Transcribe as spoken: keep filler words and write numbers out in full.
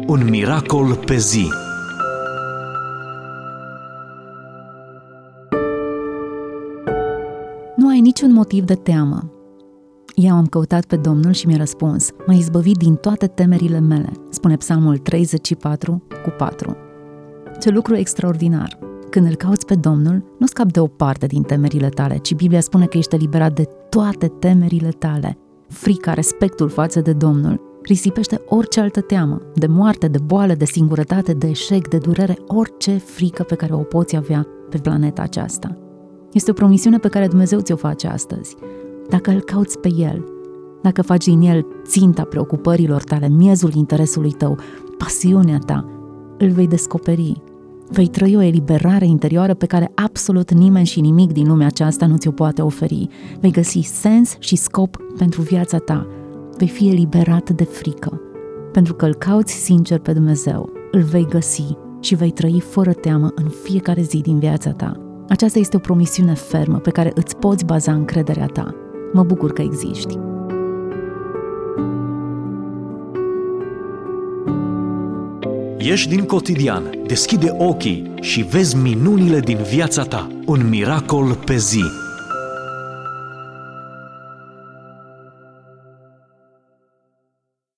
Un miracol pe zi. Nu ai niciun motiv de teamă. Eu am căutat pe Domnul și mi-a răspuns: m-a izbăvit din toate temerile mele, spune Psalmul treizeci și patru cu patru. Ce lucru extraordinar! Când îl cauți pe Domnul, nu scapi de o parte din temerile tale, ci Biblia spune că ești eliberat de toate temerile tale. Frica, respectul față de Domnul risipește orice altă teamă, de moarte, de boală, de singurătate, de eșec, de durere, orice frică pe care o poți avea pe planeta aceasta. Este o promisiune pe care Dumnezeu ți-o face astăzi. Dacă îl cauți pe El, dacă faci din El ținta preocupărilor tale, miezul interesului tău, pasiunea ta, îl vei descoperi. Vei trăi o eliberare interioară pe care absolut nimeni și nimic din lumea aceasta nu ți-o poate oferi. Vei găsi sens și scop pentru viața ta. Vei fi eliberat de frică. Pentru că îl cauți sincer pe Dumnezeu, îl vei găsi și vei trăi fără teamă în fiecare zi din viața ta. Aceasta este o promisiune fermă pe care îți poți baza încrederea ta. Mă bucur că existi. Ieși din cotidian, deschide ochii și vezi minunile din viața ta. Un miracol pe zi.